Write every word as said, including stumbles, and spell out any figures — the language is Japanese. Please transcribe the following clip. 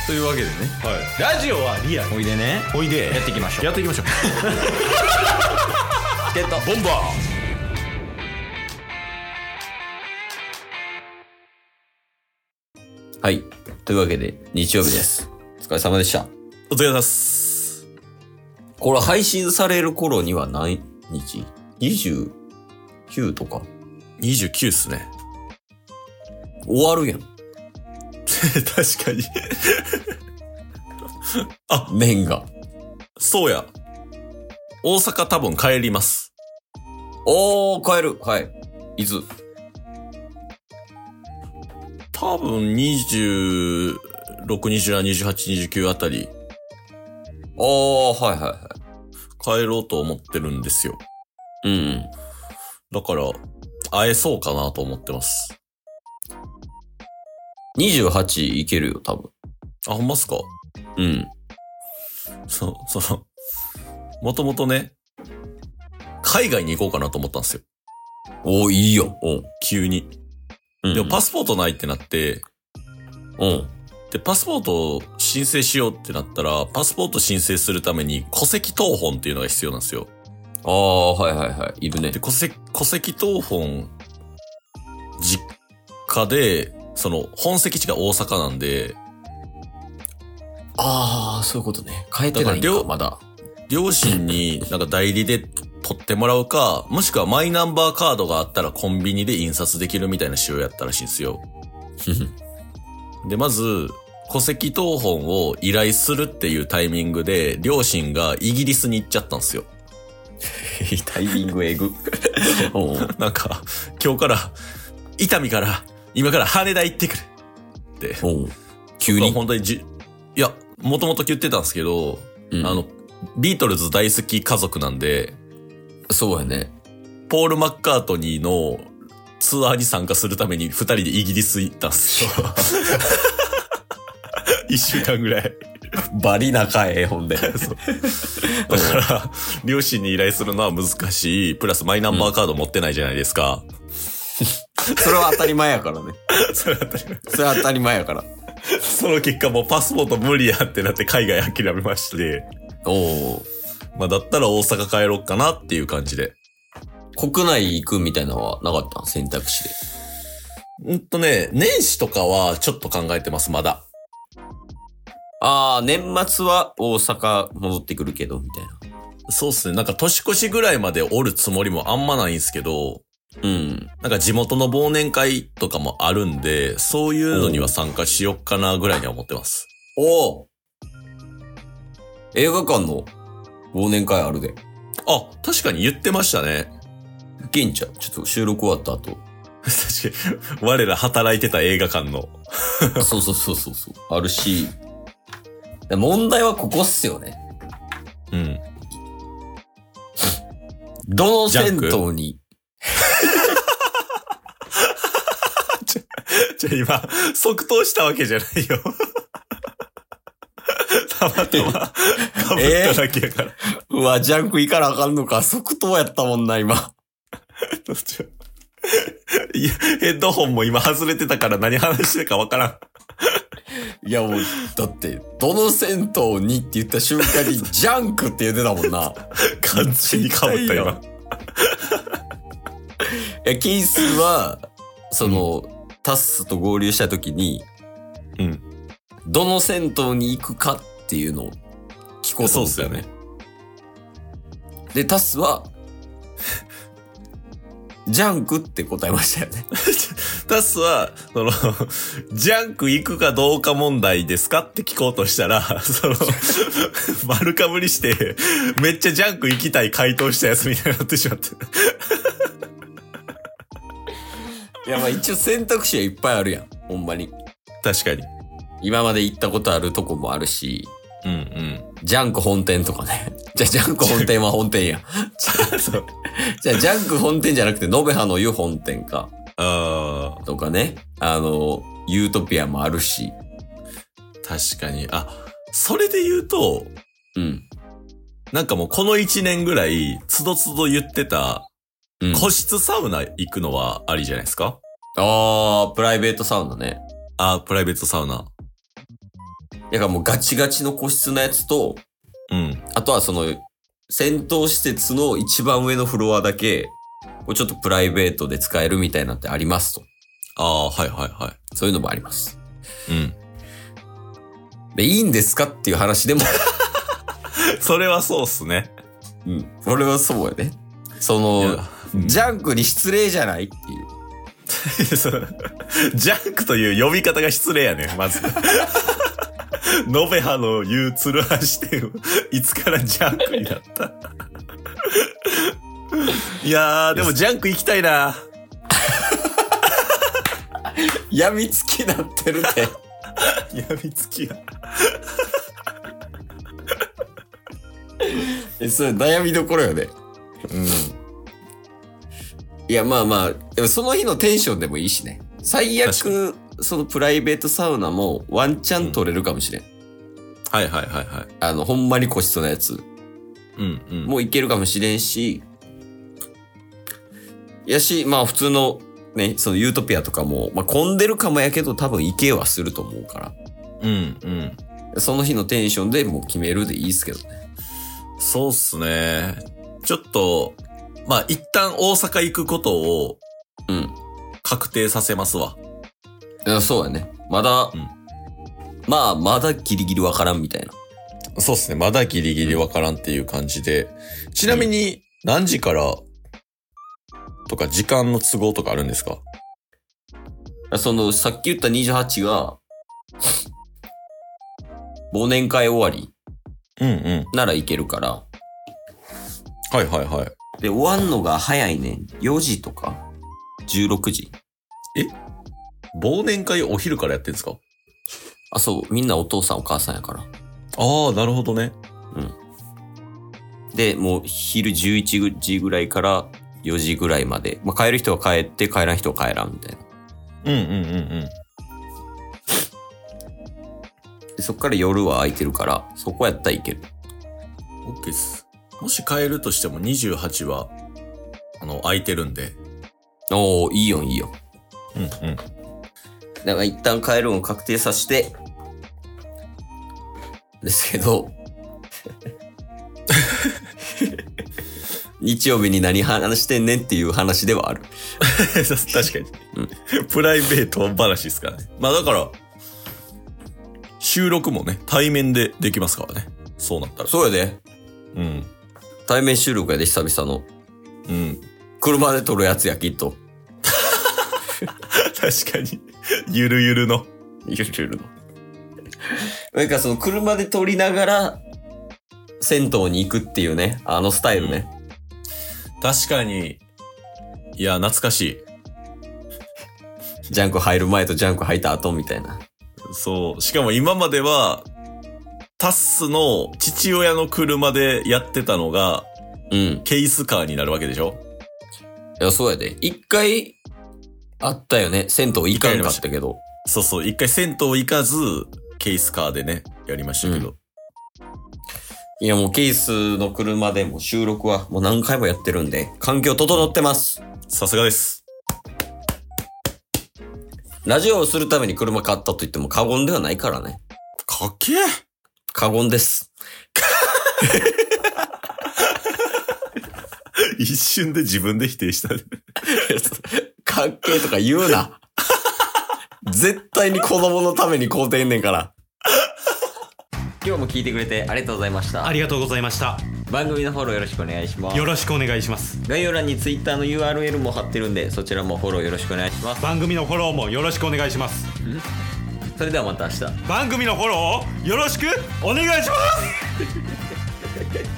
というわけでね、 はい、ラジオはリアル。 おいでね、 おいでやっていきましょう。 やっていきましょう。 ゲットボンバー。はい、というわけで日曜日です。お疲れ様でした。 お疲れ様です。 これ配信される頃には何日 ?にじゅうきゅう とかにじゅうきゅうっすね。 終わるやん。 確かに。あ、 年が。 そうや。大阪多分帰ります。 おー、帰る。はい。いつ？ 多分にじゅうろく、にじゅうなな、にじゅうはち、にじゅうきゅうあたり。 おー、はいはいはい。 帰ろうと思ってるんですよ。 うん、うん。 だから、会えそうかなと思ってます。 にじゅうはちいけるよ、多分。 あ、ほんまっすか？ うん。 そ、その、もともとね、海外に行こうかなと思ったんですよ。 おー、いいよ。お急に。 うん。 でもパスポートないってなって、 うん。 で、パスポートを申請しようってなったら、パスポート申請するために戸籍謄本っていうのが必要なんですよ。 ああ、はいはいはい。いるね。 で、戸籍、戸籍謄本、実家で、その、本籍地が大阪なんで、 ああ、そういうことね。変えてないんか、まだ。 両親になんか代理で取ってもらうか、もしくはマイナンバーカードがあったらコンビニで印刷できるみたいな仕様やったらしいんですよ。で、まず、戸籍謄本を依頼するっていうタイミングで、両親がイギリスに行っちゃったんですよ。 タイミングえぐ。 なんか、今日から、伊丹から、今から羽田行ってくるって。 急に本当にじ、いや、もともと言ってたんですけど、うん、あの、ビートルズ大好き家族なんで、 そうやね。 ポール・マッカートニーのツアーに参加するために二人でイギリス行ったんですよ。一週間ぐらい。 バリ仲ええ、ほんで。 そうだから、両親に依頼するのは難しい。プラスマイナンバーカード持ってないじゃないですか。 うん、それは当たり前やからね。 それは当たり前。 それは当たり前やから。 その結果もうパスポート無理やってなって海外諦めまして。 おお。 まあだったら大阪帰ろうかなっていう感じで。 国内行くみたいなのはなかった選択肢で。 うんとね、年始とかはちょっと考えてます、まだ。 ああ、年末は大阪戻ってくるけど、みたいな。 そうっすね。なんか年越しぐらいまでおるつもりもあんまないんすけど、 うん。 なんか地元の忘年会とかもあるんで、そういうのには参加しよっかなぐらいには思ってます。 おお。映画館の忘年会あるで。 あ、確かに言ってましたね。 いけんちゃう？ちょっと収録終わった後。 確かに、我ら働いてた映画館の。 そうそうそうそうそう。あるし、問題はここっすよね。 うん。 どの銭湯にちょ、ちょ、今、即答したわけじゃないよ。たまたま、かぶっただけやから。 えー、うわ、ジャンク行かなあかんのか。即答やったもんな、今。 いや、ヘッドホンも今外れてたから何話してるかわからん。 いやもう、だって、どの銭湯にって言った瞬間に、ジャンクって言ってたもんな。 完全に被った今。 いや、ケースは、その、うん、タスと合流した時に、 うん。 どの銭湯に行くかっていうのを聞こうと思ったよね。で、タスは、ジャンクって答えましたよね。 タスは、その、ジャンク行くかどうか問題ですかって聞こうとしたら、その、丸かぶりして、めっちゃジャンク行きたい回答したやつみたいになってしまって。 いや、まあ一応選択肢はいっぱいあるやん。ほんまに。 確かに。 今まで行ったことあるとこもあるし、 うんうん。 ジャンク本店とかね。じゃあジャンク本店は本店や。そう。じゃあジャンク本店じゃなくて、延べ葉の湯本店か。 ああ。 とかね。あの、ユートピアもあるし。 確かに。あ、それで言うと、 うん。 なんかもうこの一年ぐらい、つどつど言ってた、うん、個室サウナ行くのはありじゃないですか？ ああ、プライベートサウナね。 ああ、プライベートサウナ。 だからもうガチガチの個室のやつと、 うん。 あとはその、戦闘施設の一番上のフロアだけ、これちょっとプライベートで使えるみたいなってありますと。 ああ、はいはいはそういうのもあります。 い。うん。 で、いいんですかっていう話でも。 それはそうっすね。 うん。俺はそうやね。その、うん、ジャンクに失礼じゃないっていう。 ジャンクという呼び方が失礼やねん、まず。ノベハの言うツルハシ店いつからジャンクになったいやー、でもジャンク行きたいな。 やみつきなってるね。 やみつきや。 え、それ悩みどころよね。うん。いや、まあまあ、でもその日のテンションでもいいしね。最悪、そのプライベートサウナもワンチャン取れるかもしれん。うん、 はいはいはいはい。 あの、ほんまに個室のやつ。 うんうん。 もういけるかもしれんし、やし、まあ普通のね、そのユートピアとかも、まあ混んでるかもやけど多分いけはすると思うから。 うんうん。 その日のテンションでもう決めるでいいっすけどね。 そうっすね。ちょっと、まあ一旦大阪行くことを、 うん。 確定させますわ。 いや、そうやね。まだ、うん、まあまだギリギリわからんみたいな。 そうっすね。まだギリギリわからんっていう感じで。ちなみに何時からとか時間の都合とかあるんですか？ その、さっき言ったにじゅうはちが、忘年会終わり。 うんうん。 ならいけるから。 はいはいはい。 で、終わんのが早いね。よじとかじゅうろくじ。 え？忘年会お昼からやってんですか？ あ、そう。みんなお父さんお母さんやから。 ああ、なるほどね。 うん。で、もう昼じゅういちじぐらいからよじぐらいまで。まあ、帰る人は帰って帰らん人は帰らんみたいな。 うんうんうんうん。 でそっから夜は空いてるから、そこやったらいける。 OK っす。もし帰るとしてもにじゅうはちは、あの、空いてるんで。 おー、いいよいいよ。 うんうん。 だから一旦帰るのを確定させて、ですけど、日曜日に何話してんねんっていう話ではある。 確かに、うん。プライベート話ですからね。まあだから、収録もね、対面でできますからね。そうなったら。 そうやで。 うん。 対面収録やで、久々の。 うん。 車で撮るやつや、きっと。 確かに。ゆるゆるの。 ゆるゆるの。なんかその車で撮りながら、銭湯に行くっていうね、あのスタイルね。 うん、確かに。いや、懐かしい。 ジャンク入る前とジャンク入った後みたいな。 そう。しかも今までは、タッスの父親の車でやってたのが、 うん。 ケースカーになるわけでしょ？ いや、そうやで。一回、あったよね。銭湯行かんかったけど。 そうそう。一回銭湯行かず、ケースカーでね、やりましたけど。うん、 いや、もうケースの車でも収録はもう何回もやってるんで、環境整ってます。 さすがです。 ラジオをするために車買ったと言っても過言ではないからね。 かっけえ。 過言です。 一瞬で自分で否定した。 かっけえとか言うな。絶対に子供のために買うてんねんから。今日も聞いてくれてありがとうございました。 ありがとうございました。 番組のフォローよろしくお願いします。 よろしくお願いします。 概要欄に Twitter の ユーアールエル も貼ってるんで、そちらもフォローよろしくお願いします。 番組のフォローもよろしくお願いします。 それではまた明日。 番組のフォローをよろしくお願いします。